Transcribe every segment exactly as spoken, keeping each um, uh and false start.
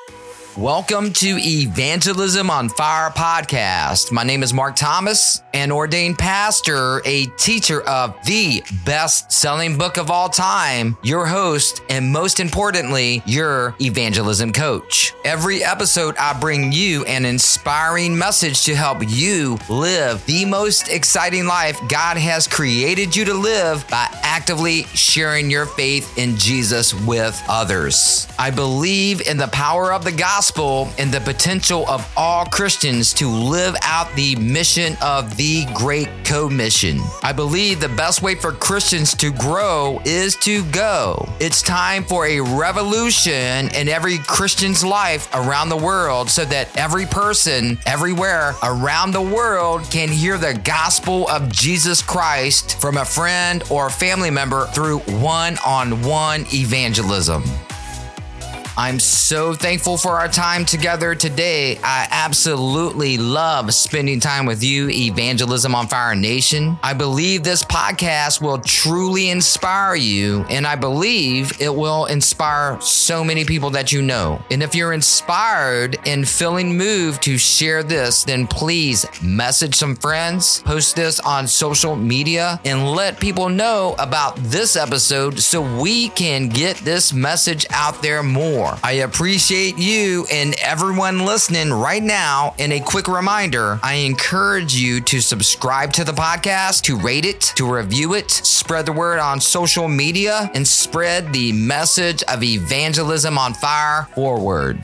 Welcome to Evangelism on Fire podcast. My name is Mark Thomas, an ordained pastor, a teacher of the best-selling book of all time, your host, and most importantly, your evangelism coach. Every episode, I bring you an inspiring message to help you live the most exciting life God has created you to live by actively sharing your faith in Jesus with others. I believe in the power of the gospel and the potential of all Christians to live out the mission of the Great Commission. I believe the best way for Christians to grow is to go. It's time for a revolution in every Christian's life around the world so that every person everywhere around the world can hear the gospel of Jesus Christ from a friend or family member through one-on-one evangelism. I'm so thankful for our time together today. I absolutely love spending time with you, Evangelism on Fire Nation. I believe this podcast will truly inspire you, and I believe it will inspire so many people that you know. And if you're inspired and feeling moved to share this, then please message some friends, post this on social media, and let people know about this episode so we can get this message out there more. I appreciate you and everyone listening right now. And a quick reminder, I encourage you to subscribe to the podcast, to rate it, to review it, spread the word on social media, and spread the message of evangelism on fire forward.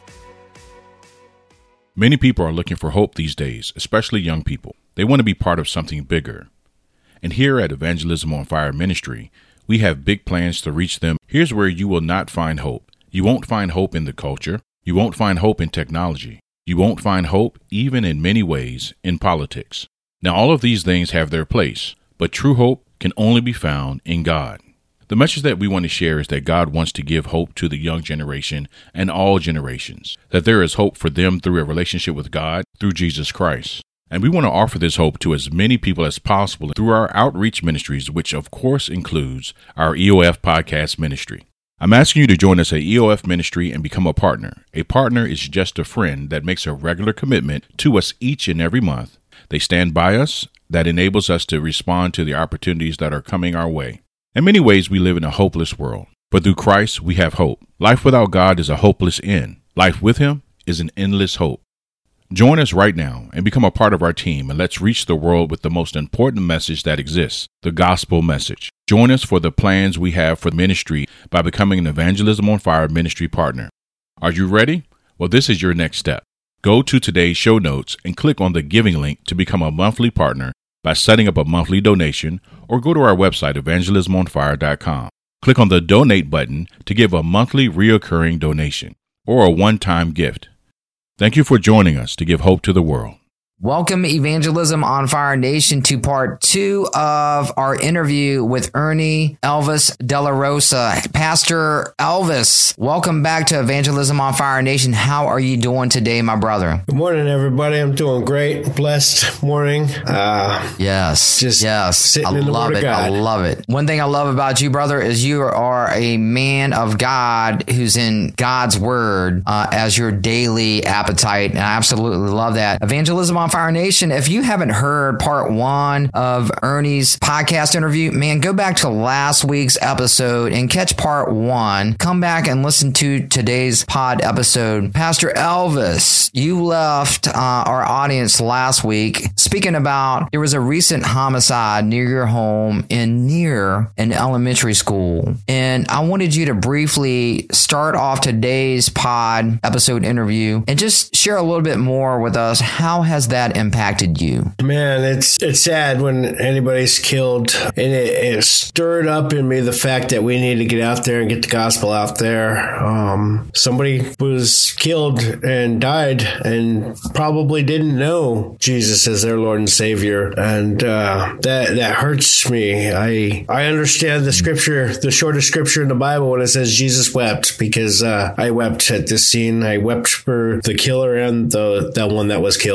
Many people are looking for hope these days, especially young people. They want to be part of something bigger. And here at Evangelism on Fire Ministry, we have big plans to reach them. Here's where you will not find hope. You won't find hope in the culture. You won't find hope in technology. You won't find hope, even in many ways, in politics. Now, all of these things have their place, but true hope can only be found in God. The message that we want to share is that God wants to give hope to the young generation and all generations, that there is hope for them through a relationship with God, through Jesus Christ. And we want to offer this hope to as many people as possible through our outreach ministries, which of course includes our E O F podcast ministry. I'm asking you to join us at E O F Ministry and become a partner. A partner is just a friend that makes a regular commitment to us each and every month. They stand by us. That enables us to respond to the opportunities that are coming our way. In many ways, we live in a hopeless world, but through Christ, we have hope. Life without God is a hopeless end. Life with Him is an endless hope. Join us right now and become a part of our team, and let's reach the world with the most important message that exists, the gospel message. Join us for the plans we have for ministry by becoming an Evangelism on Fire ministry partner. Are you ready? Well, this is your next step. Go to today's show notes and click on the giving link to become a monthly partner by setting up a monthly donation, or go to our website, evangelism on fire dot com. Click on the donate button to give a monthly reoccurring donation or a one-time gift. Thank you for joining us to give hope to the world. Welcome, Evangelism on Fire Nation, to part two of our interview with Ernie Elvis De La Rosa. Pastor Elvis, welcome back to Evangelism on Fire Nation. How are you doing today, my brother? Good morning, everybody. I'm doing great. Blessed morning. Uh, yes. Just yes. sitting I in the love Word it. of God. I love it. One thing I love about you, brother, is you are a man of God who's in God's Word uh, as your daily appetite. And I absolutely love that. Evangelism on Fire Nation, if you haven't heard part one of Ernie's podcast interview, man, go back to last week's episode and catch part one. Come back and listen to today's pod episode. Pastor Elvis, you left uh, our audience last week speaking about there was a recent homicide near your home and near an elementary school. And I wanted you to briefly start off today's pod episode interview and just share a little bit more with us. How has that impacted you? Man, it's it's sad when anybody's killed, and it, it stirred up in me the fact that we need to get out there and get the gospel out there. Um, somebody was killed and died and probably didn't know Jesus as their Lord and Savior, and uh, that that hurts me. I I understand the scripture, the shortest scripture in the Bible, when it says Jesus wept, because uh, I wept at this scene. I wept for the killer and the the one that was killed. It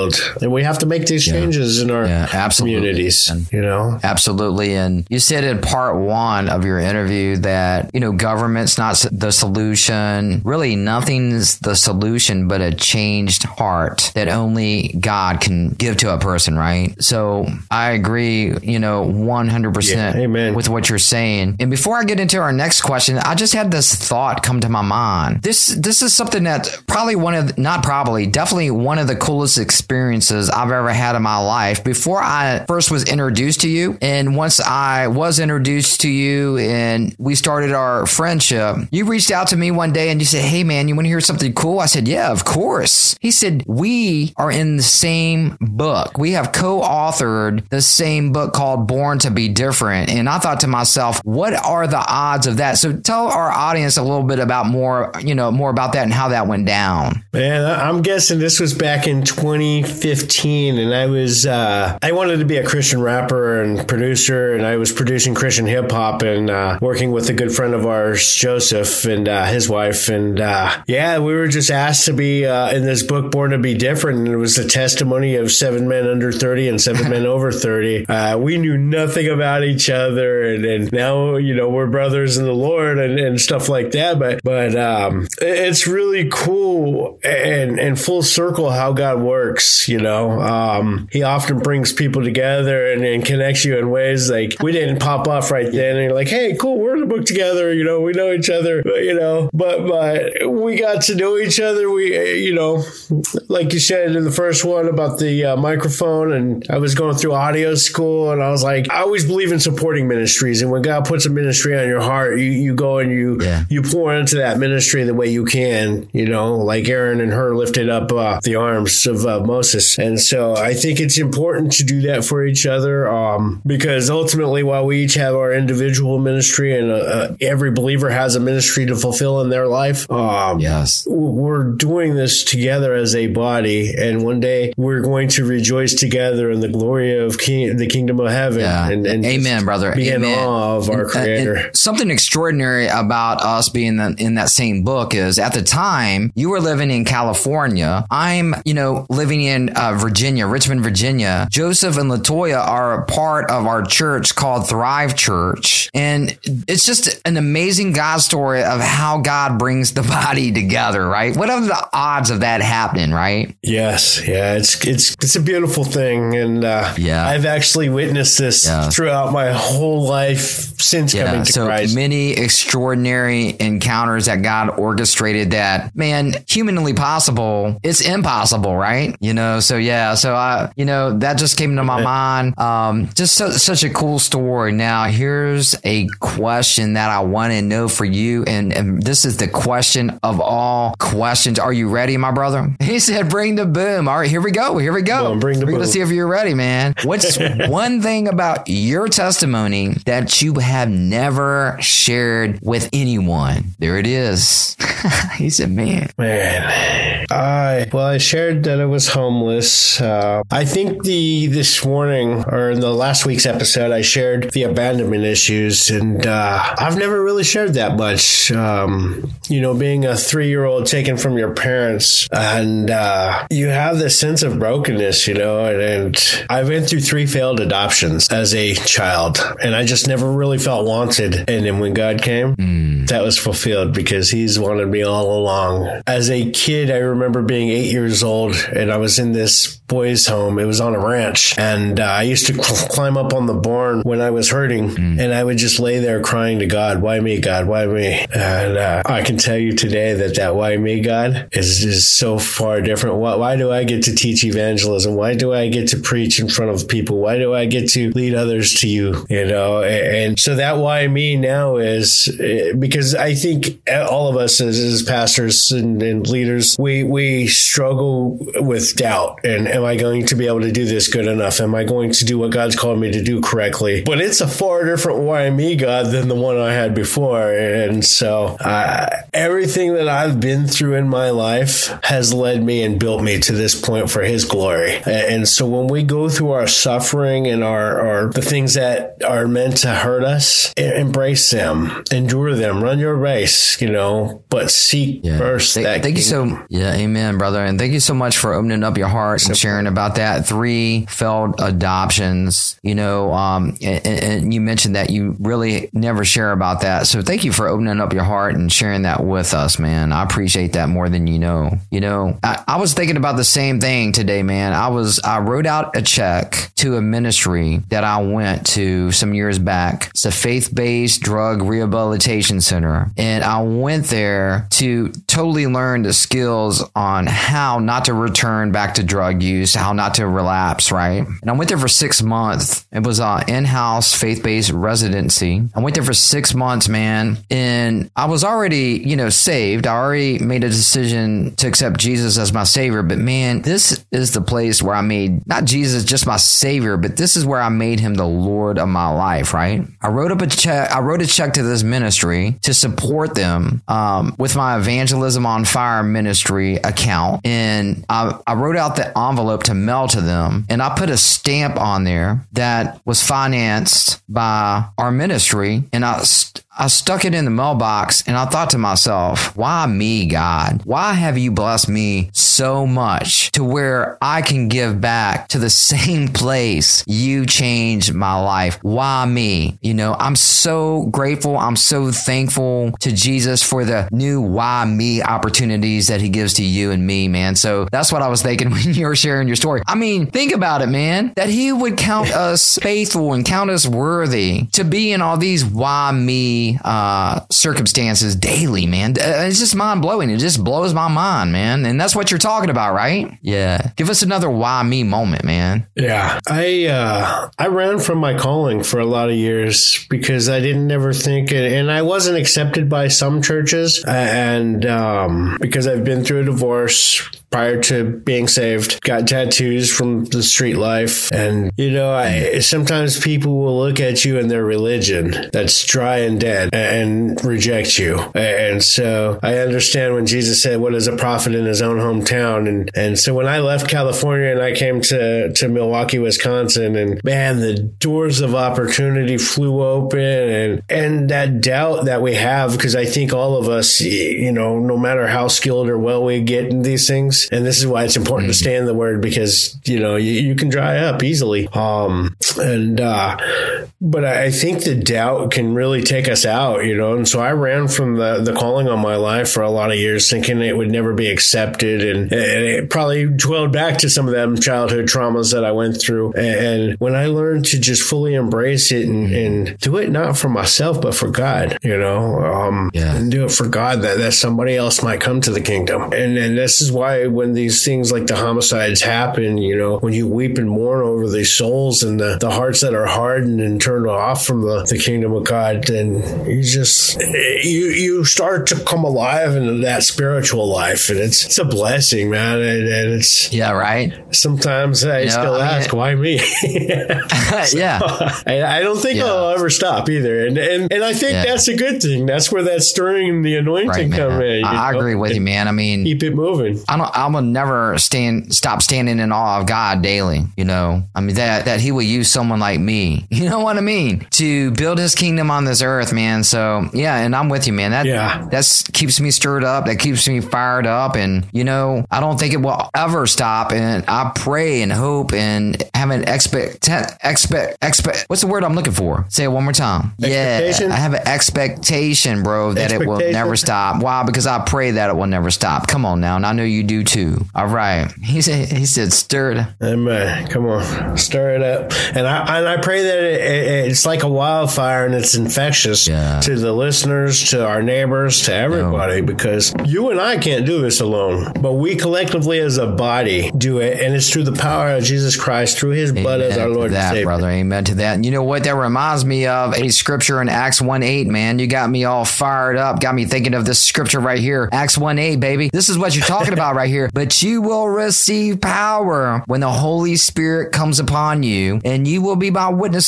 and we have to make these Yeah. changes in our Yeah, absolutely. communities. And- You know, Absolutely. And you said in part one of your interview that, you know, government's not s- the solution. Really, nothing's the solution but a changed heart that only God can give to a person, right? So I agree, you know, one hundred percent Yeah, amen. with what you're saying. And before I get into our next question, I just had this thought come to my mind. This this is something that probably one of, the, not probably, definitely one of the coolest experiences I've ever had in my life. Before I first was introduced to you, and once I was introduced to you and we started our friendship, you reached out to me one day and you said, hey man, you want to hear something cool? I said, yeah, of course. He said, we are in the same book. We have co-authored the same book called Born to Be Different. And I thought to myself, what are the odds of that? So tell our audience a little bit about more, you know, more about that and how that went down. man, I'm guessing this was back in twenty fifteen, and I was uh, I wanted to be a Christian rapper and producer, and I was producing Christian hip hop and uh, working with a good friend of ours, Joseph, and uh, his wife, and uh, yeah, we were just asked to be uh, in this book, Born to Be Different, and it was the testimony of seven men under thirty and seven men over thirty. Uh, we knew nothing about each other, and, and now you know we're brothers in the Lord and, and stuff like that. But but um, it's really cool and and full circle how God works. You know, um, He often brings people together and, and connects you in ways like we didn't pop off right then. And you're like, hey, cool, we're in a book together. You know, we know each other. But, you know, but but we got to know each other. We, you know, like you said in the first one about the uh, microphone, and I was going through audio school, and I was like, I always believe in supporting ministries, and when God puts a ministry on your heart, you you go and you Yeah. you pour into that ministry the way you can. You know, like Aaron and her lifted up uh, the arms of uh, Moses, and so I think it's important to do that for each other, um, because ultimately, while we each have our individual ministry, and uh, uh, every believer has a ministry to fulfill in their life, um, Yes. we're doing this together as a body, and one day we're going to rejoice together in the glory of king, the kingdom of heaven. Yeah. And, and Amen, brother. be Amen. in awe of our And- Creator. and something extraordinary about us being in, in that same book is at the time you were living in California. I'm, you know, living in uh, Virginia, Richmond, Virginia. Joseph and Latoya are a part of our church called Thrive Church. And it's just an amazing God story of how God brings the body together, right? What are the odds of that happening, right? Yes, yeah, it's it's it's a beautiful thing, and uh, Yeah. I've actually witnessed this Yeah. throughout my whole life since coming to so Christ. many extraordinary encounters that God orchestrated that, man, humanly possible, it's impossible, right? You know, so yeah, so I, you know, that just came to my mind. Um, just so, such a cool story. Now, here's a question that I want to know for you, and, and this is the question of all questions. Are you ready, my brother? He said, bring the boom. All right, here we go. Here we go. Boom, bring the We're going to boom. see if you're ready, man. What's one thing about your testimony that you have never shared with anyone? There it is. He said, man. Man, I well, I shared that I was homeless. Uh, I think the this morning or in the last week's episode, I shared the abandonment issues, and uh, I've never really shared that much. Um, you know, being a three-year-old taken from your parents, and uh, you have this sense of brokenness, you know. And, and I went through three failed adoptions as a child, and I just never really felt wanted. And then when God came, mm. that was fulfilled because He's wanted me all along. As a kid, I remember being eight years old, and I was in this boys' home. It was on a ranch, and uh, I used to cl- climb up on the barn when I was hurting, mm. and I would just lay there crying to God, "Why me, God? Why me?" And uh, I can tell you today that that "Why me, God" is just so far different. Why, why do I get to teach evangelism? Why do I get to preach in front of people? Why do I get to lead others to you? You know, and, and so that "why me" now is because I think all of us as, as pastors and, and leaders, we we struggle with doubt. And am I going to be able to do this good enough? Am I going to do what God's called me to do correctly? But it's a far different "why me, God" than the one I had before. And so uh, everything that I've been through in my life has led me and built me to this point for His glory. And so when we go through our suffering and our, our the things that are meant to hurt us, embrace them, endure them, run your race, you know, but seek Yeah. first Th- that Thank you kingdom. so, yeah, amen, brother. And thank you so much for opening up your heart heart and sharing about that. Three failed adoptions, you know, um, and, and you mentioned that you really never share about that. So thank you for opening up your heart and sharing that with us, man. I appreciate that more than you know. You know, I, I was thinking about the same thing today, man. I was, I wrote out a check to a ministry that I went to some years back. It's a faith-based drug rehabilitation center. And I went there to totally learn the skills on how not to return back to drug use, how not to relapse, right? And I went there for six months. It was an in-house faith-based residency. I went there for six months, man. And I was already, you know, saved. I already made a decision to accept Jesus as my savior. But man, this is the place where I made not Jesus just my savior, but this is where I made him the Lord of my life, right? I wrote up a check. I wrote a check to this ministry to support them um, with my Evangelism on Fire ministry account. And I, I wrote out the envelope to mail to them. And I put a stamp on there that was financed by our ministry. And I st- I stuck it in the mailbox and I thought to myself, why me, God? Why have you blessed me so much to where I can give back to the same place you changed my life? Why me? You know, I'm so grateful. I'm so thankful to Jesus for the new why me opportunities that he gives to you and me, man. So that's what I was thinking when you were sharing your story. I mean, think about it, man, that he would count us faithful and count us worthy to be in all these why me uh, circumstances daily, man. It's just mind blowing. It just blows my mind, man. And that's what you're talking about, right? Yeah. Give us another why me moment, man. Yeah. I, uh, I ran from my calling for a lot of years because I didn't ever think it, and I wasn't accepted by some churches. And, um, because I've been through a divorce prior to being saved, got tattoos from the street life. And, you know, I, sometimes people will look at you and their religion that's dry and dead and reject you. And so I understand when Jesus said, what is a prophet in his own hometown? And, and so when I left California and I came to, to Milwaukee, Wisconsin, and man, the doors of opportunity flew open, and, and that doubt that we have, because I think all of us, you know, no matter how skilled or well we get in these things, and this is why it's important mm-hmm. to stay in the word, because, you know, you, you can dry up easily. Um, and, uh, but I think the doubt can really take us out, you know, and so I ran from the, the calling on my life for a lot of years, thinking it would never be accepted. And, and it probably dwelled back to some of them childhood traumas that I went through. And when I learned to just fully embrace it and, and do it not for myself, but for God, you know, um, yeah. and do it for God, that, that somebody else might come to the kingdom. And, and this is why when these things like the homicides happen, you know, when you weep and mourn over these souls and the, the hearts that are hardened and turned off from the, the kingdom of God, then you just, you, you start to come alive in that spiritual life. And it's, it's a blessing, man. And, and it's, yeah, right. Sometimes I you know, still I mean, ask, why me? so, yeah. I, I don't think yeah. I'll ever stop either. And, and, and I think yeah. that's a good thing. That's where that stirring, the anointing right, come in. I, I agree with you, man. I mean, keep it moving. I don't, I will never stand, stop standing in awe of God daily. You know, I mean, that, that he will use someone like me, you know what I mean, to build his kingdom on this earth, man. So yeah. And I'm with you, man. That, yeah. that's keeps me stirred up. That keeps me fired up. And, you know, I don't think it will ever stop. And I pray and hope and have an expect, expect, expect, what's the word I'm looking for? Say it one more time. Yeah. I have an expectation, bro, that it will never stop. Why? Because I pray that it will never stop. Come on now. And I know you do too. All right. He said, he said, stirred. Amen. Come on. Stir it up. And I, and I pray that it, it, it's like a wildfire and it's infectious yeah. to the listeners, to our neighbors, to everybody, no. because you and I can't do this alone, but we collectively as a body do it. And it's through the power of Jesus Christ, through his Amen blood as our Lord that, and Savior. Brother. Amen to that. And you know what? That reminds me of a scripture in Acts one eight, man. You got me all fired up. Got me thinking of this scripture right here. Acts one eight, baby. This is what you're talking about right here. But you will receive power when the Holy Spirit comes upon you, and you will be my witnesses, telling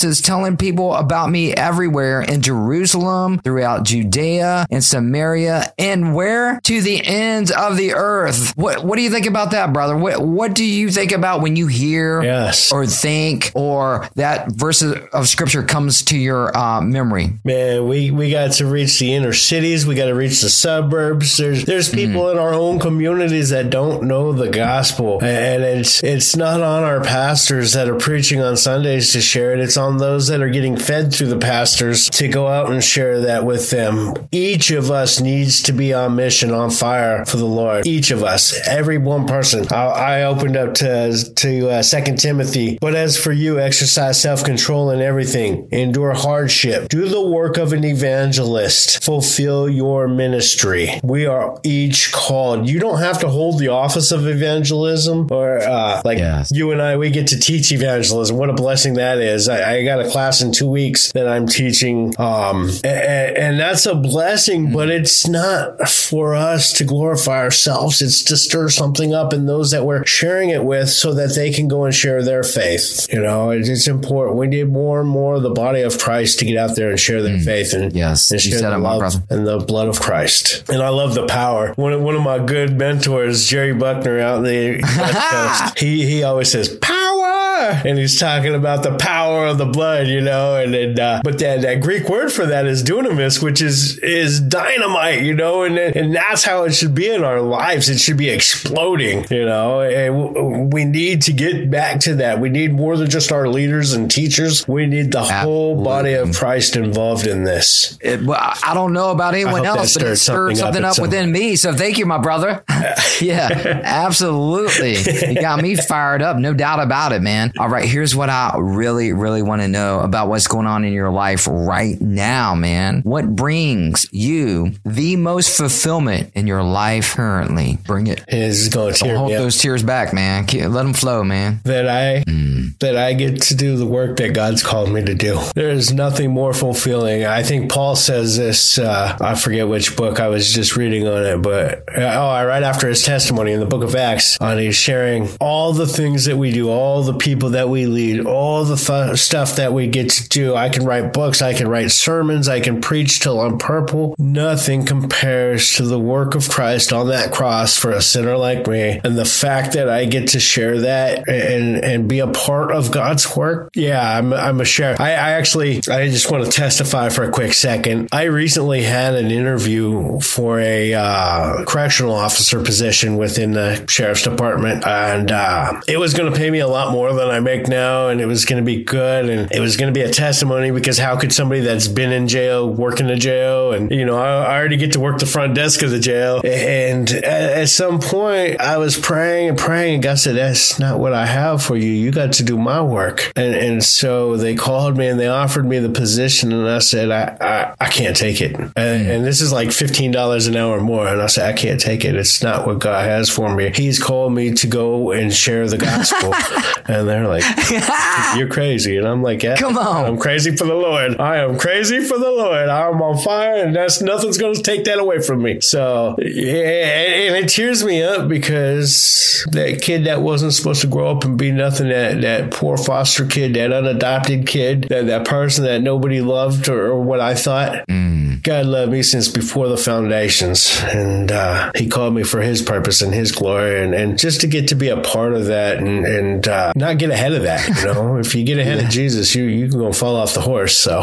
telling people about me everywhere in Jerusalem, throughout Judea and Samaria, and where? To the ends of the earth. What What do you think about that, brother? What What do you think about when you hear yes. or think, or that verse of scripture comes to your uh, memory? Man, we, we got to reach the inner cities. We got to reach the suburbs. There's there's people mm. in our own communities that don't know the gospel, and it's it's not on our pastors that are preaching on Sundays to share it. It's on those that are getting fed through the pastors to go out and share that with them. Each of us needs to be on mission, on fire for the Lord. Each of us, every one person. I, I opened up to to uh, Second Timothy. But as for you, exercise self-control in everything. Endure hardship. Do the work of an evangelist. Fulfill your ministry. We are each called. You don't have to hold the office of evangelism, or uh, like yes. you and I, we get to teach evangelism. What a blessing that is. I, I got a class in two weeks that I'm teaching, um, and, and that's a blessing, mm-hmm. but it's not for us to glorify ourselves. It's to stir something up in those that we're sharing it with so that they can go and share their faith. You know, it's, it's important. We need more and more of the body of Christ to get out there and share their mm. faith and, yes. and share the love and the blood of Christ. And I love the power. One of, one of my good mentors, Jerry Buckner out in the West Coast, he, he always says, power! And he's talking about the power of the blood, you know, and, and uh, but that, that Greek word for that is dunamis, which is is dynamite, you know, and and that's how it should be in our lives. It should be exploding, you know, and we need to get back to that. We need more than just our leaders and teachers. We need the Absolutely. whole body of Christ involved in this. It, well, I don't know about anyone else, but it stirred something, something up, up within me. So thank you, my brother. Yeah, absolutely. You got me fired up. No doubt about it, man. All right, here's what I really, really want to know about what's going on in your life right now, man. What brings you the most fulfillment in your life currently? Bring it. It's going to tear hold me those up. tears back, man. Let them flow, man. That I mm. that I get to do the work that God's called me to do. There is nothing more fulfilling. I think Paul says this. Uh, I forget which book I was just reading on it, but oh, right after his testimony in the book of Acts, and he's sharing all the things that we do, all the people that we lead, all the th- stuff that we get to do. I can write books, I can write sermons, I can preach till I'm purple. Nothing compares to the work of Christ on that cross for a sinner like me. And the fact that I get to share that and and be a part of God's work, yeah, I'm I'm a share. I, I actually, I just want to testify for a quick second. I recently had an interview for a uh, correctional officer position within the sheriff's department, and uh, it was going to pay me a lot more than I make now, and it was going to be good, and it was going to be a testimony, because how could somebody that's been in jail work in a jail? And, you know, I, I already get to work the front desk of the jail. And at, at some point, I was praying and praying, and God said, that's not what I have for you. You got to do my work. And and so they called me and they offered me the position, and I said, I, I, I can't take it. And, and this is like fifteen dollars an hour more. And I said, I can't take it. It's not what God has for me. He's called me to go and share the gospel. And they're like, you're crazy. And I'm like, yeah, come on. I'm crazy for the Lord. I am crazy for the Lord. I'm on fire, and that's nothing's going to take that away from me. So, yeah, and it tears me up, because that kid that wasn't supposed to grow up and be nothing, that, that poor foster kid, that unadopted kid, that, that person that nobody loved, or, or what I thought, mm. God loved me since before the foundations. And uh, he called me for his purpose and his glory. And, and just to get to be a part of that, and, and uh, not get ahead of that, you know, if you get ahead yeah. of Jesus, you, you can go fall off the horse. So,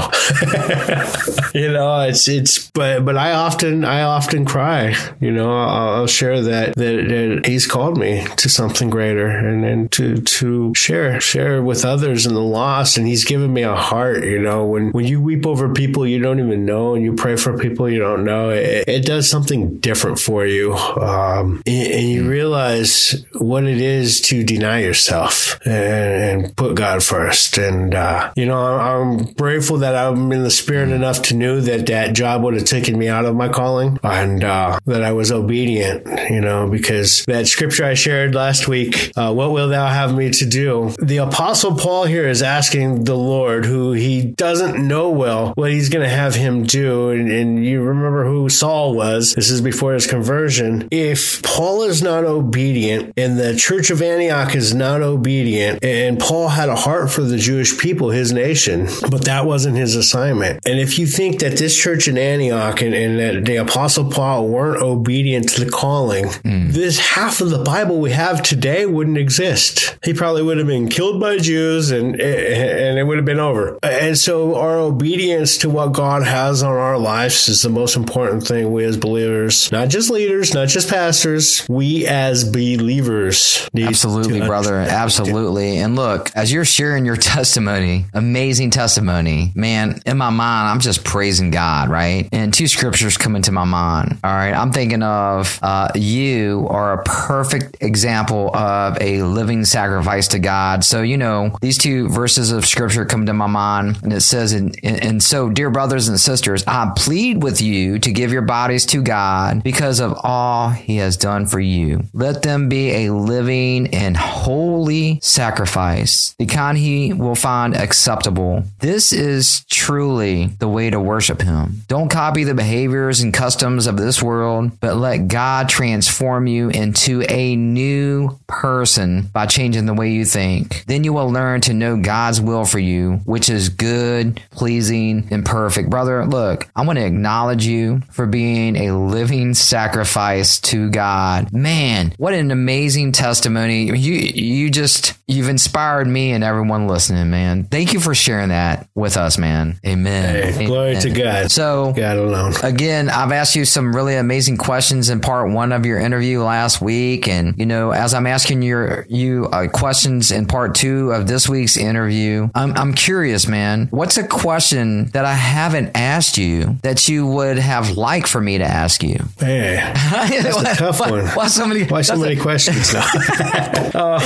you know, it's, it's, but, but I often, I often cry, you know, I'll, I'll share that, that, that he's called me to something greater, and then to, to share, share with others in the lost. And he's given me a heart, you know, when, when you weep over people you don't even know, and you pray for people you don't know, it, it does something different for you. Um, and, and you realize what it is to deny yourself and, and put God first. And, uh, you know, I'm grateful that I'm in the spirit enough to know that that job would have taken me out of my calling, and uh, that I was obedient, you know, because that scripture I shared last week, uh, what will thou have me to do? The Apostle Paul here is asking the Lord, who he doesn't know well, what he's going to have him do. and, and you remember who Saul was. This is before his conversion. If Paul is not obedient and the church of Antioch is not obedient, and Paul had a heart for the Jewish people, his nation, but that wasn't his assignment. And if you think that this church in Antioch and, and that the Apostle Paul weren't obedient to the calling, mm. this half of the Bible we have today wouldn't exist. He probably would have been killed by Jews and, and it would have been over. And so our obedience to what God has on our lives is the most important thing we as believers, not just leaders, not just pastors, we as believers need Absolutely, brother. Absolutely. And look, as you're sharing your testimony, amazing testimony, man, in my mind, I'm just praising God, right? And two scriptures come into my mind. All right. I'm thinking of uh, you are a perfect example of a living sacrifice to God. So, you know, these two verses of scripture come to my mind, and it says, and, and so, dear brothers and sisters, I plead with you to give your bodies to God because of all he has done for you. Let them be a living and holy sacrifice, the kind he will find acceptable. This is truly the way to worship him. Don't copy the behaviors and customs of this world, but let God transform you into a new person by changing the way you think. Then you will learn to know God's will for you, which is good, pleasing, and perfect. Brother, look, I want to acknowledge you for being a living sacrifice to God. Man, what an amazing testimony. You you just, you've inspired me and everyone listening, man. Thank you for sharing that with us, man. Amen. Hey, glory Amen. to God. So, God alone. Again, I've asked you some really amazing questions in part one of your interview last week. And, you know, as I'm asking your, you uh, questions in part two of this week's interview, I'm, I'm curious, man, what's a question that I haven't asked you that you would have liked for me to ask you? Hey, that's a tough why, one. Why so many, why so many a, questions now? uh,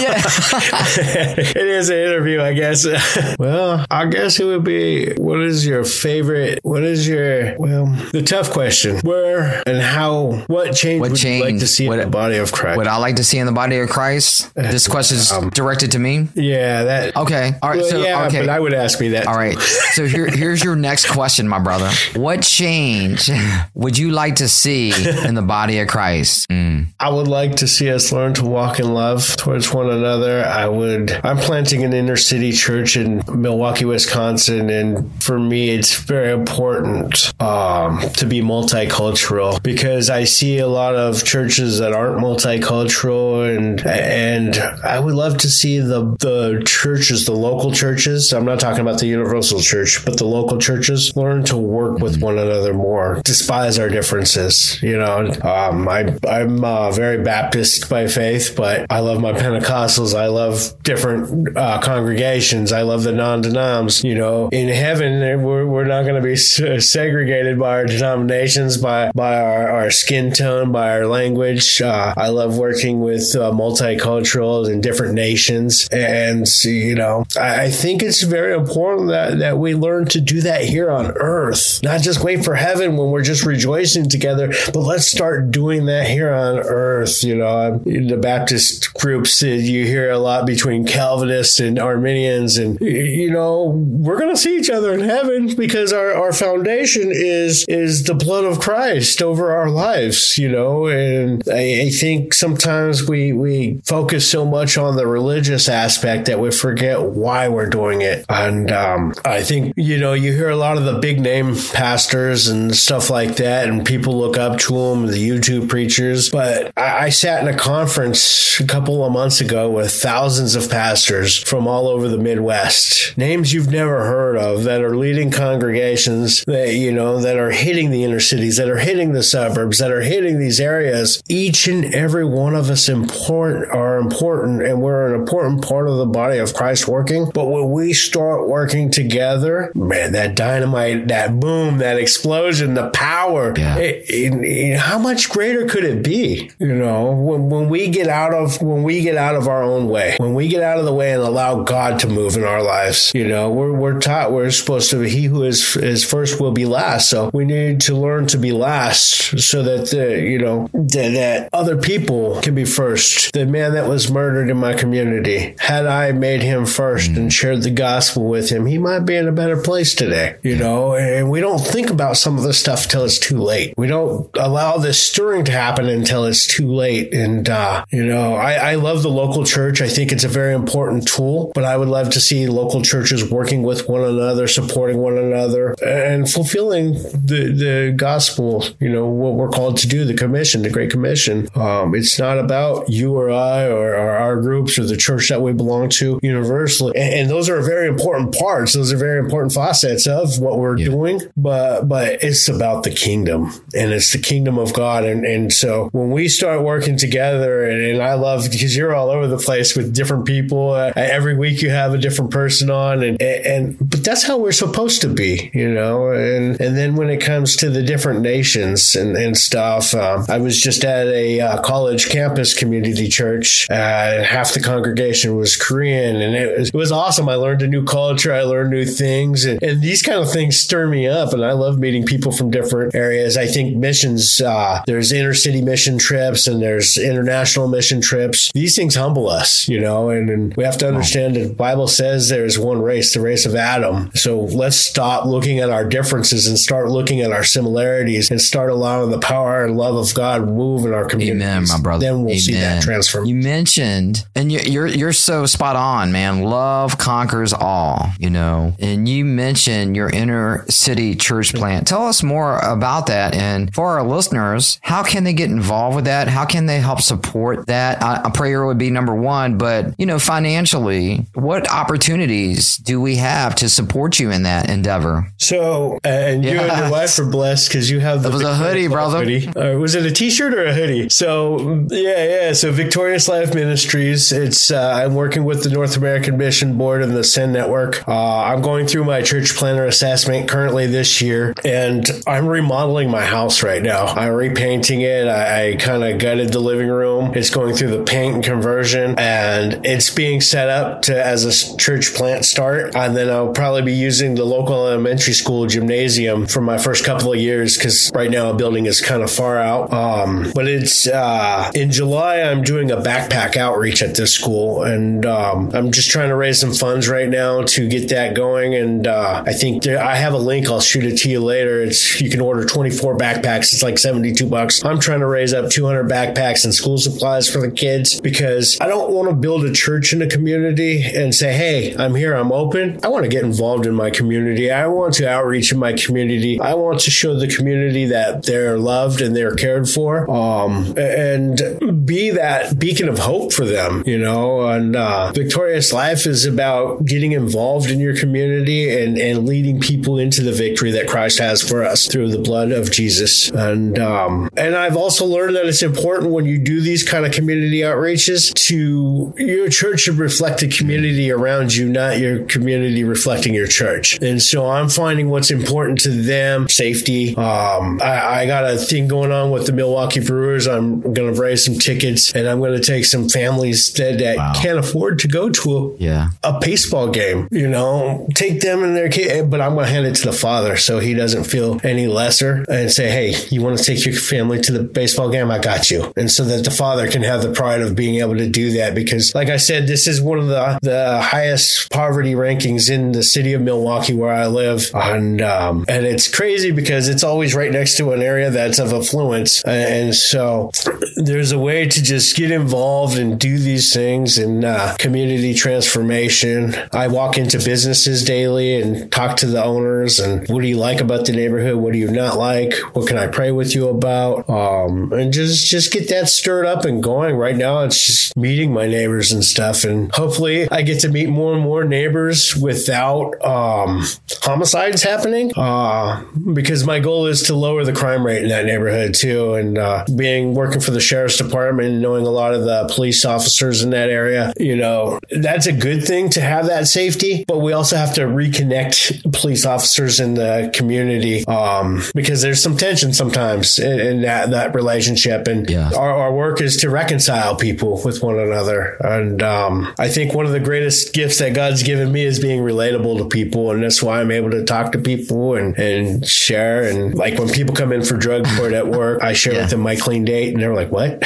it is an interview, I guess. Well, I guess it would be, what is your favorite, what is your, well, the tough question, where and how, what change what would change, you like to see what, in the body of Christ? Would I like to see in the body of Christ? This question is um, directed to me? Yeah, that. Okay. All right. Well, so, yeah, okay. but I would ask me that. All right. So here, here's your next question, my brother. What change would you like to see in the body of Christ? Mm. I would like to see us learn to walk in love towards one another. I would, I'm planting an inner city church in Milwaukee, Wisconsin. And for me, it's very important um, to be multicultural, because I see a lot of churches that aren't multicultural, and and I would love to see the the churches, the local churches, I'm not talking about the universal church, but the local churches, learn to work with one another more, despise our differences. You know, um, I, I'm uh, very Baptist by faith, but I love my Pentecostals. I love different uh, congregations. I love the non-denoms. You know, in heaven, we're, we're not going to be segregated by our denominations, by, by our, our skin tone, by our language. Uh, I love working with uh, multicultural and different nations. And, you know, I, I think it's very important that, that we learn to do that here on earth, not just wait for heaven when we're just rejoicing together, but let's start doing that here on earth. You know, in the Baptist groups, you hear a lot between Calvinists and Arminians, and, you know, we're going to see each other in heaven because our, our foundation is, is the blood of Christ over our lives, you know, and I, I think sometimes we, we focus so much on the religious aspect that we forget why we're doing it. And um, I think, you know, you hear a lot of the big name pastors and stuff like that, and people look up to them, the YouTube preachers. But I, I sat in a conference a couple of months ago with thousands of pastors from all over the Midwest, names you've never heard of, that are leading congregations that, you know, that are hitting the inner cities, that are hitting the suburbs, that are hitting these areas. Each and every one of us important are important, and we're an important part of the body of Christ working. But when we start working together, man, that dynamite, that boom, that explosion, the power, yeah. it, it, it, how much greater could it be? You know, when, when we get out of when we get out of our own way, when when we get out of the way and allow God to move in our lives, you know, we're, we're taught we're supposed to, he who is, is first will be last. So we need to learn to be last so that, the, you know, that, that other people can be first. The man that was murdered in my community, had I made him first and shared the gospel with him, he might be in a better place today, you know, and we don't think about some of this stuff till it's too late. We don't allow this stirring to happen until it's too late. And, uh, you know, I, I love the local church. I think it's a very important tool, but I would love to see local churches working with one another, supporting one another, and fulfilling the, the gospel, you know, what we're called to do, the commission, the Great Commission. Um, it's not about you or I or, or our groups or the church that we belong to universally. And, and those are very important parts. Those are very important facets of what we're yeah. doing, but, but it's about the kingdom, and it's the kingdom of God. And, and so when we start working together, and, and I love, because you're all over the place with different people, uh, every week you have a different person on, and, and, but that's how we're supposed to be, you know, and, and then when it comes to the different nations and, and stuff, um, I was just at a uh, college campus community church, uh, and half the congregation was Korean, and it was, it was awesome. I learned a new culture. I learned new things, and, and these kind of things stir me up, and I love meeting people from different areas. I think missions, uh, there's inner city mission trips and there's international mission trips. These things humble us, you know, and, and we have to understand that the Bible says there's one race, the race of Adam. So let's stop looking at our differences and start looking at our similarities and start allowing the power and love of God move in our communities. Amen, my brother. Then we'll Amen. see that transformation. You mentioned, and you're, you're you're so spot on, man. Love conquers all, you know. And you mentioned your inner city church plant. Tell us more about that. And for our listeners, how can they get involved with that? How can they help support that? Uh, a prayer would be number one, but you know, financially, what opportunities do we have to support you in that endeavor? So, uh, and yeah. you and your wife are blessed because you have the it was a hoodie, brother. Hoodie. Uh, was it a T-shirt or a hoodie? So, yeah, yeah. So, Victorious Life Ministries. It's uh, I'm working with the North American Mission Board and the Send Network. Uh, I'm going through my church planner assessment currently this year, and I'm remodeling my house right now. I'm repainting it. I, I kind of gutted the living room. It's going through the paint and conversion, and it's being set up to as a church plant start. And then I'll probably be using the local elementary school gymnasium for my first couple of years because right now a building is kind of far out. Um, but it's uh, in July, I'm doing a backpack outreach at this school, and um, I'm just trying to raise some funds right now to get that going. And uh, I think there, I have a link. I'll shoot it to you later. It's you can order twenty-four backpacks. It's like seventy-two bucks. I'm trying to raise up two hundred backpacks and school supplies for the kids because I don't want to build a church in a community and say, hey, I'm here, I'm open. I want to get involved in my community. I want to outreach in my community. I want to show the community that they're loved and they're cared for, um, and be that beacon of hope for them, you know. And uh, Victorious Life is about getting involved in your community and, and leading people into the victory that Christ has for us through the blood of Jesus. And um, and I've also learned that it's important when you do these kind of community outreaches to your church should reflect the community around you, not your community reflecting your church. And so I'm finding what's important to them, safety. Um, I, I got a thing going on with the Milwaukee Brewers. I'm going to raise some tickets, and I'm going to take some families that, that wow. can't afford to go to a, yeah. a baseball game, you know, take them and their kid, but I'm going to hand it to the father so he doesn't feel any lesser and say, hey, you want to take your family to the baseball game? I got you. And so that the father can have the pride of being able to do that because, like I said, this is one of the, the highest poverty rankings in the city of Milwaukee where I live. And, um, and it's crazy because it's always right next to an area that's of affluence. And so there's a way to just get involved and do these things in uh, community transformation. I walk into businesses daily and talk to the owners and what do you like about the neighborhood? What do you not like? What can I pray with you about? Um, and just, just get that stirred up and going. Right now, it's just meeting my neighbors and stuff. And hopefully I get to meet more and more neighbors without um, homicides happening uh, because my goal is to lower the crime rate in that neighborhood too. And uh, being working for the sheriff's department and knowing a lot of the police officers in that area, you know, that's a good thing to have that safety. But we also have to reconnect police officers in the community um, because there's some tension sometimes in, in that, that relationship. And yeah. our, our work is to reconcile people with one another. And um, I think one of the greatest gifts that God's given me is being relatable to people. And that's why I'm able to talk to people and, and share. And like when people come in for drug court at work, I share yeah. with them my clean date. And they're like, what?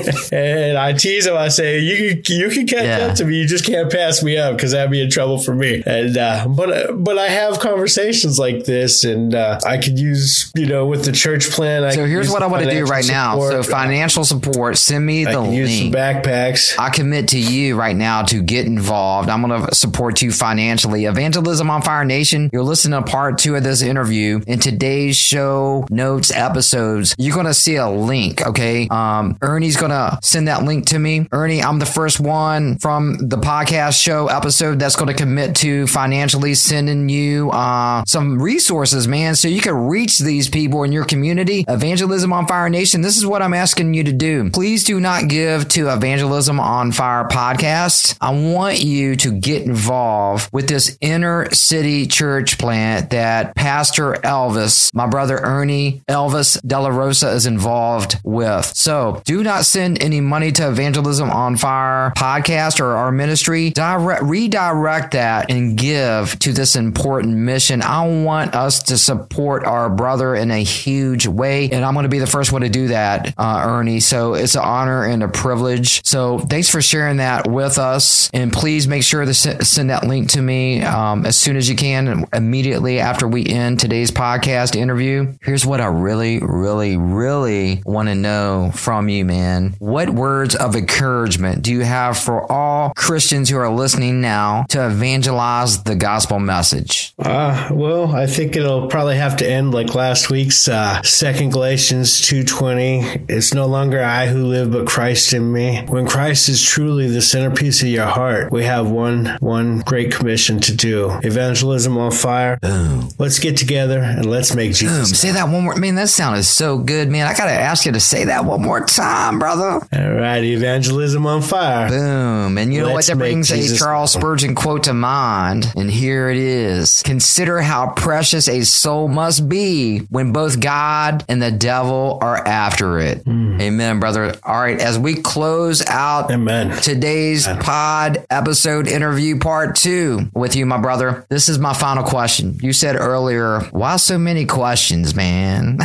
And I tease them. I say, you, you can catch yeah. up to me. You just can't pass me up because that'd be in trouble for me. And uh, but but I have conversations like this, and uh, I could use, you know, with the church plan. I so here's what I want to do right now. So financial support, send me the I can link. Use some backpacks. I commit to you right now to get involved. I'm going to support you financially. Evangelism on Fire Nation, you're listening to part two of this interview. In today's show notes episodes, you're going to see a link, okay? Um, Ernie's going to send that link to me. Ernie, I'm the first one from the podcast show episode that's going to commit to financially sending you uh, some resources, man, so you can reach these people in your community. Evangelism on Fire Nation, this is what I'm asking you to do. Please do not give to Evangelism on Fire podcast. I want you to get involved with this inner city church plant that Pastor Elvis, my brother Ernie Elvis De La Rosa, is involved with. So do not send any money to Evangelism on Fire podcast or our ministry. Direct, redirect that and give to this important mission. I want us to support our brother in a huge way, and I'm going to be the first one to do that, uh, Ernie. So it's an honor and a privilege. So thanks for sharing that with us, and please make sure to send that link to me um, as soon as you can, immediately after we end today's podcast interview. Here's what I really, really, really want to know from you, man. What words of encouragement do you have for all Christians who are listening now to evangelize the gospel message? Uh, well, I think it'll probably have to end like last week's uh, Second Galatians two twenty. It's no longer I who live, but Christ in me. When Christ is truly the centerpiece of your heart, we have one one great commission to do. Evangelism on Fire. Boom. Let's get together and let's make Jesus. Boom. Say that one more. Man, that sounded so good, man. I got to ask you to say that one more time, brother. All right. Evangelism on Fire. Boom. And you know let's what? That brings Jesus a Charles Spurgeon quote to mind. And here it is. Consider how precious a soul must be when both God and the devil are after it. Mm. Amen, brother. All right. As we close out Amen. today's Amen. pod episode interview part two with you, my brother, this is my final question. You said earlier, why so many questions, man?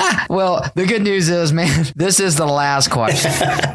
Well, the good news is, man, this is the last question.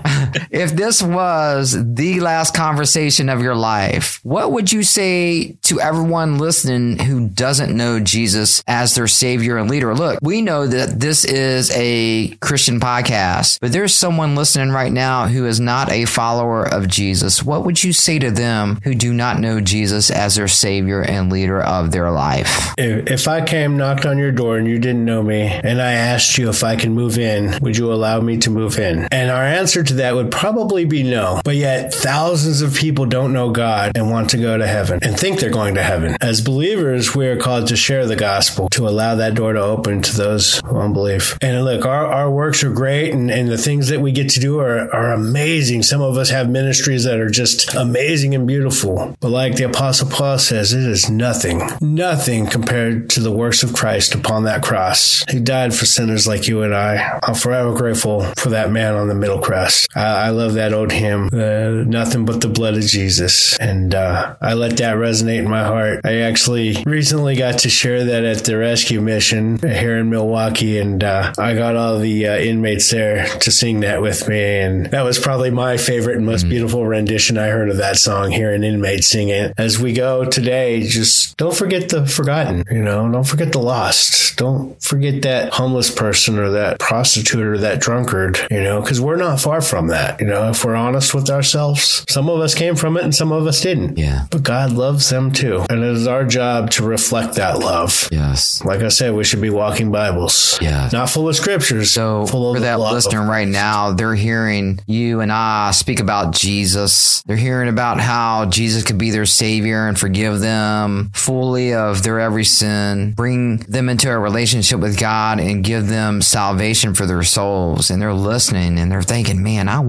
If this was the last conversation of your life, what would you say to everyone listening who doesn't know Jesus as their Savior and leader? Look, we know that this is a Christian podcast, but there's someone listening right now who is not a follower of Jesus. What would you say to them who do not know Jesus as their Savior and leader of their life? If, if I came, knocked on your door and you didn't know me, and I asked you if I can move in, would you allow me to move in? And our answer to that would probably be no. But yet thousands of people don't know God and want to go to heaven and think they're going to heaven. As believers, we are called to share the gospel, to allow that door to open to those who unbelieve. And look, our, our works are great, and, and the things that we get to do are, are amazing. Some of us have ministries that are just amazing and beautiful. But like the Apostle Paul says, it is nothing, nothing compared to the works of Christ upon that cross. He died for sinners like you and I. I'm forever grateful for that man on the middle cross. I, I love that old hymn, uh, nothing but the blood of Jesus. And uh, I let that resonate in my heart. I actually recently got to share that at the rescue mission here in Milwaukee, and uh, I got all the uh, inmates there to sing that with me. And that was probably my favorite and most mm-hmm. beautiful rendition I heard of that song, hearing inmates sing it. As we go today, just don't forget the forgotten, you know, don't forget the lost. Don't forget that homeless person or that prostitute or that drunkard, you know, because we're not far from that. You know, if we're honest with ourselves, some of us came from it and some of us didn't. Yeah. But God loves them too. And it is our job to reflect that love. Yes. Like I said, we should be walking Bibles. Yeah. Not full of scriptures. So full of for that love. listener right now, they're hearing you and I speak about Jesus. They're hearing about how Jesus could be their Savior and forgive them fully of their every sin, bring them into a relationship with God and give them salvation for their souls. And they're listening and they're thinking, man, I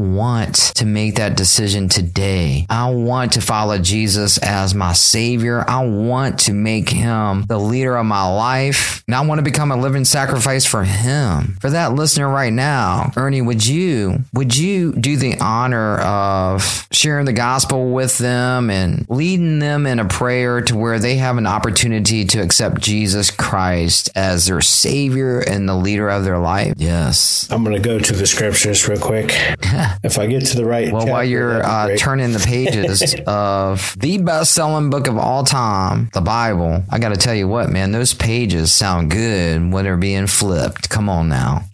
want to make that decision today. I want to follow Jesus as my Savior. I want to make him the leader of my life. And I want to become a living sacrifice for him. For that listener right now, Ernie, would you, would you do the honor of sharing the gospel with them and leading them in a prayer to where they have an opportunity to accept Jesus Christ as their Savior and the leader of their life? Yes. I'm going to go to the scriptures real quick. If I get to the right Well, chapter, while you're uh, turning the pages of the best-selling book of all time, the Bible, I got to tell you what, man, those pages sound good when they're being flipped. Come on now.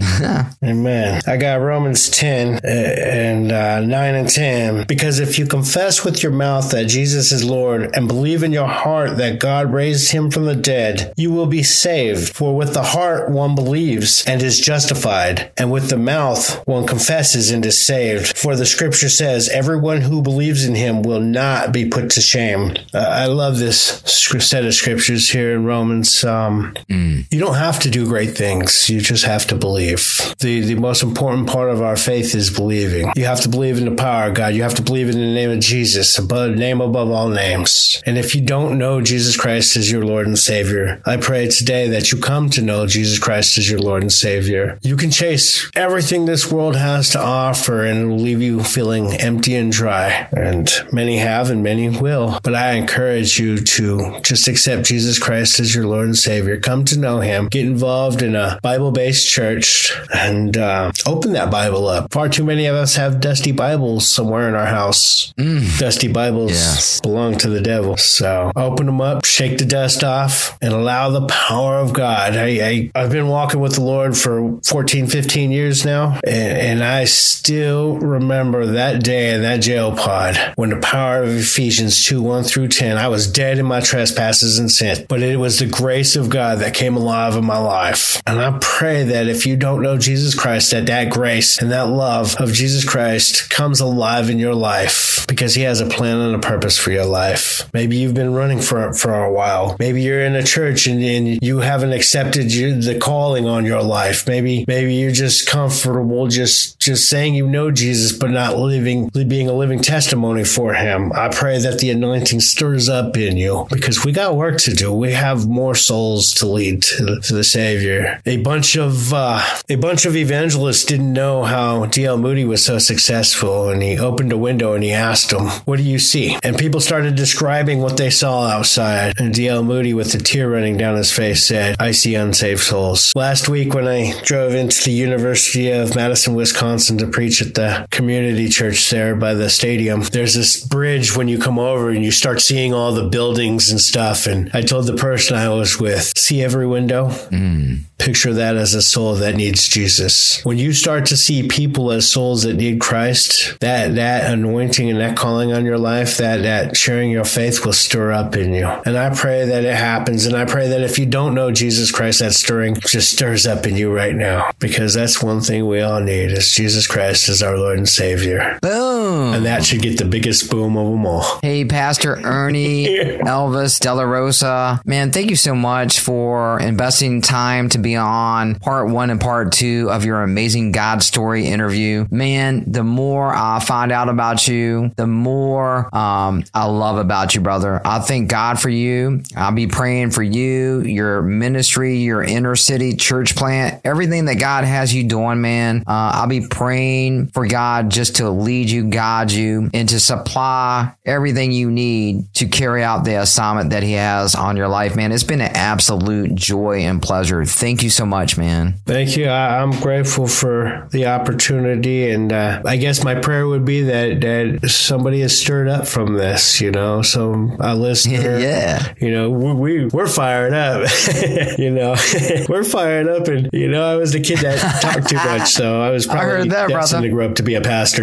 Amen. I got Romans ten and uh, nine and ten. Because if you confess with your mouth that Jesus is Lord and believe in your heart that God raised him from the dead, you will be saved. For with the heart one believes and is justified, and with the mouth one confesses and is saved. For the scripture says, everyone who believes in him will not be put to shame. Uh, I love this set of scriptures here in Romans. Um, mm. You don't have to do great things. You just have to believe. The, the most important part of our faith is believing. You have to believe in the power of God. You have to believe in the name of Jesus, above, name above all names. And if you don't know Jesus Christ as your Lord and Savior, I pray today that you come to know Jesus Christ as your Lord and Savior. You can chase everything this world has to offer and it will leave you feeling empty and dry. And many have and many will. But I encourage you to just accept Jesus Christ as your Lord and Savior. Come to know him. Get involved in a Bible-based church and uh, open that Bible up. Far too many of us have dusty Bibles somewhere in our house. Mm. Dusty Bibles yes. belong to the devil. So open them up, shake the dust off, and allow the power of God. I, I, I've been walking with the Lord for fourteen, fifteen years now, and, and I still remember that day in that jail pod when the power of Ephesians two, one through ten, I was dead in my trespasses and sin, but it was the grace of God that came alive in my life. And I pray that if you don't know Jesus Christ, that that grace and that love of Jesus Christ comes alive in your life because he has a plan and a purpose for your life. Maybe you've been running for for a while. Maybe you're in a church and, and you haven't accepted you, the calling on your life. Maybe maybe you're just comfortable just just saying you know Jesus, but not living, being a living testimony for him. I pray that the anointing stirs up in you because we got work to do. We have more souls to lead to, to the Savior. A bunch of uh, a bunch of evangelists didn't know how D L Moody was so successful, and he opened a window and he asked them, "What do you see?" And people started describing what they saw outside. And D L Moody, with a tear running down his face, said, "I see unsaved souls." Last week, when I drove into the University of Madison, Wisconsin to preach at the community church there by the stadium, there's this bridge when you come over and you start seeing all the buildings and stuff. And I told the person I was with, see every window? Mm. Picture that as a soul that needs Jesus. When you start to see people as souls that need Christ, that that anointing and that calling on your life, that that sharing your faith will stir up in you. And I pray that it happens. And I pray that if you don't know Jesus Christ, that stirring just stirs up in you right now. Because that's one thing we all need is Jesus Christ as our Lord and Savior. Boom. And that should get the biggest boom of them all. Hey, Pastor Ernie Elvis De La Rosa, man, thank you so much for investing time to be on part one and part two of your amazing God story interview. Man, the more I find out about you, the more um, I love about you, brother. I thank God for you. I'll be praying for you, your ministry, your inner city church plant, everything that God has you doing, man. Uh, I'll be praying for God just to lead you, guide you, and to supply everything you need to carry out the assignment that he has on your life, man. It's been an absolute joy and pleasure. Thank you so much, man. Thank you. I, I'm grateful for the opportunity. And uh, I guess my prayer would be that, that somebody is stirred up from this, you know, so a listener, yeah. you know, we, we, we're fired up, you know, we're fired up. And, you know, I was the kid that talked too much, so I was probably that, destined to grow up to be a pastor.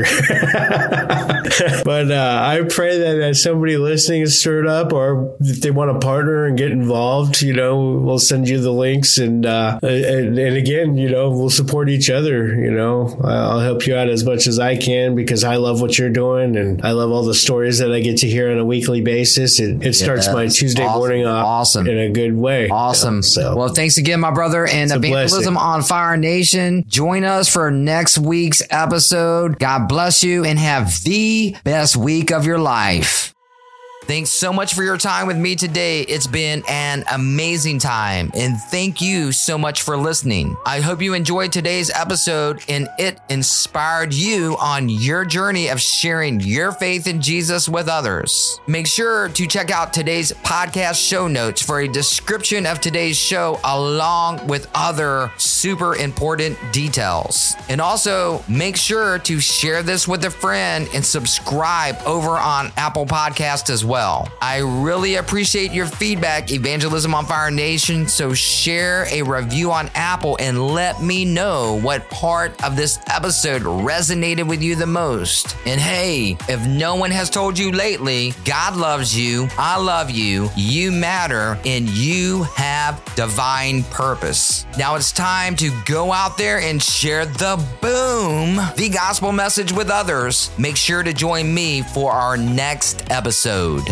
But uh, I pray that, that somebody listening is stirred up, or if they want to partner and get involved, you know, we'll send you the links. And, uh, and, and again, you know, we'll support each other. You know, I'll help you out as much much as I can because I love what you're doing and I love all the stories that I get to hear on a weekly basis. It, it starts yeah. my Tuesday awesome. morning off awesome. in a good way. Awesome. You know, so. Well, thanks again, my brother. And Evangelism on Fire Nation. Join us for next week's episode. God bless you and have the best week of your life. Thanks so much for your time with me today. It's been an amazing time, and thank you so much for listening. I hope you enjoyed today's episode and it inspired you on your journey of sharing your faith in Jesus with others. Make sure to check out today's podcast show notes for a description of today's show along with other super important details. And also make sure to share this with a friend and subscribe over on Apple Podcasts as well. Well. I really appreciate your feedback, Evangelism on Fire Nation, so share a review on Apple and let me know what part of this episode resonated with you the most. And hey, if no one has told you lately, God loves you, I love you, you matter, and you have divine purpose. Now it's time to go out there and share the boom, the gospel message with others. Make sure to join me for our next episode.